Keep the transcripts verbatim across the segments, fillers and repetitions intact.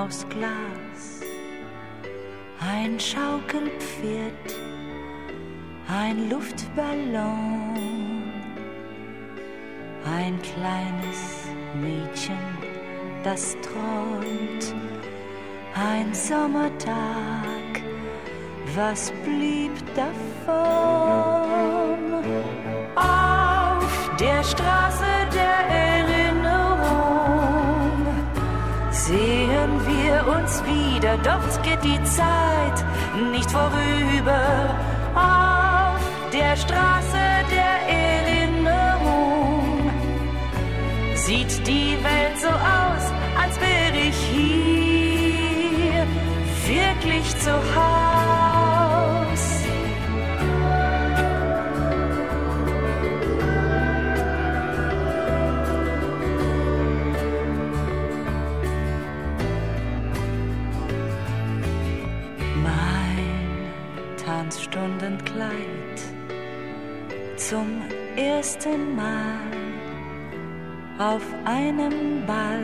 aus Glas, ein Schaukelpferd, ein Luftballon, ein kleines Mädchen, das träumt, ein Sommertag, was blieb davon? Auf der Straße der Erinnerung sehen wir uns wieder, doch geht die Zeit nicht vorüber. Auf der Straße der Erinnerung sieht die Welt so aus, als wäre ich hier wirklich zu Haus. Mein Tanzstundenkleid zum ersten Mal auf einem Ball,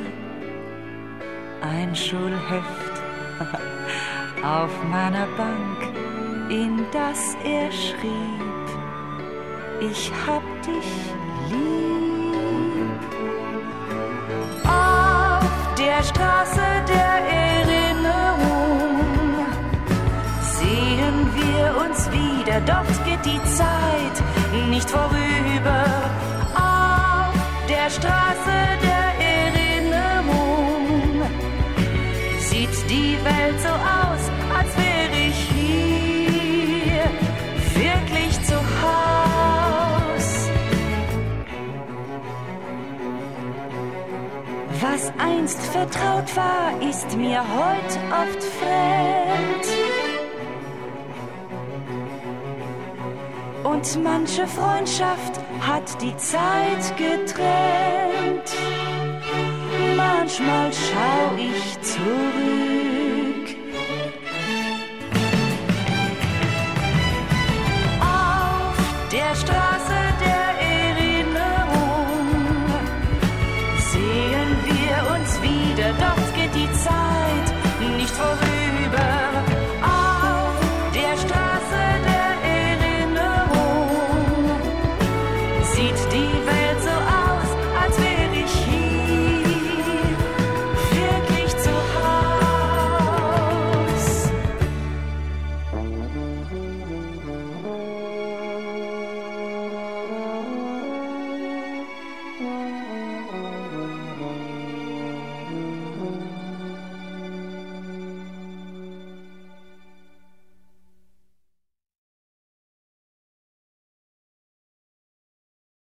ein Schulheft auf meiner Bank, in das er schrieb: Ich hab dich lieb. Auf der Straße der Erinnerung sehen wir uns wieder, doch geht die Zeit nicht vorüber. Auf der Straße der Erinnerung sieht die Welt so aus, als wäre ich hier wirklich zu Haus. Was einst vertraut war, ist mir heut oft fremd. Und manche Freundschaft hat die Zeit getrennt. Manchmal schau ich zurück